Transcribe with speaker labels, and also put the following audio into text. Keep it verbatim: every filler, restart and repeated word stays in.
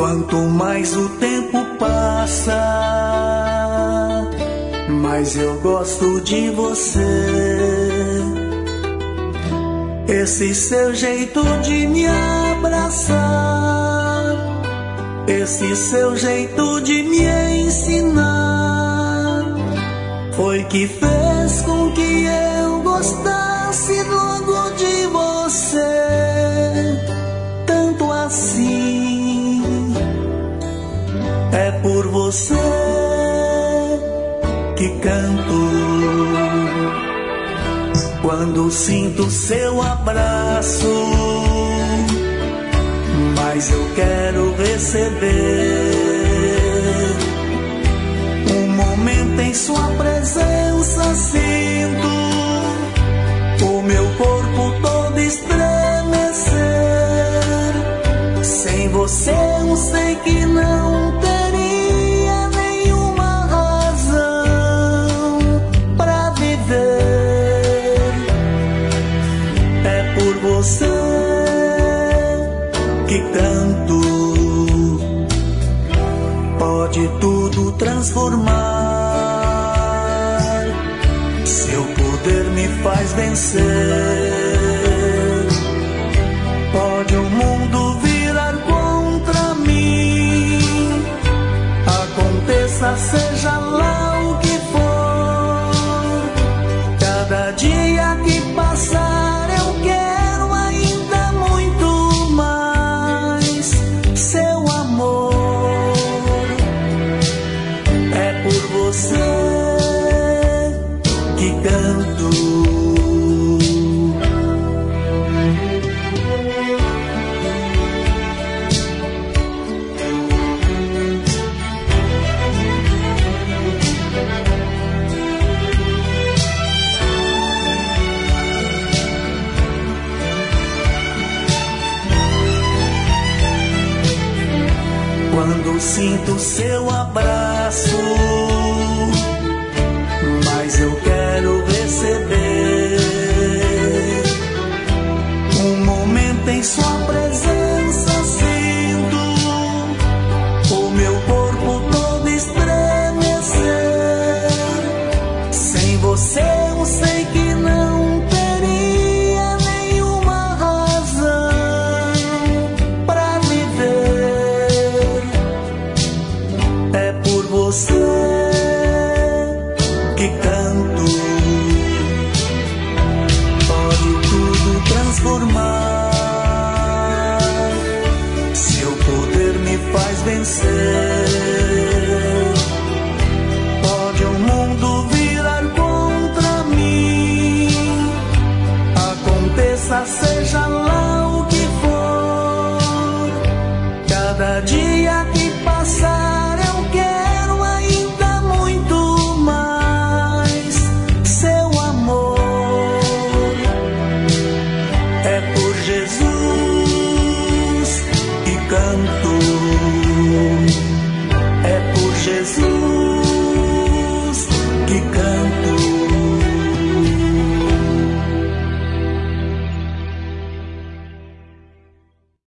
Speaker 1: Quanto mais o tempo passa, mais eu gosto de você. Esse seu jeito de me abraçar, esse seu jeito de me ensinar, foi que fez com que eu gostasse logo de você. Tanto assim, é por você que canto. Quando sinto seu abraço, mas eu quero receber um momento em sua presença. Sinto o meu corpo todo estremecer. Sem você eu sei que não teria nenhuma razão pra viver. Você que canto, pode tudo transformar. Seu poder me faz vencer. Pode o mundo virar contra mim, aconteça seja lá o que for. Cada dia que passar eu quero que canto. Quando sinto seu abraço,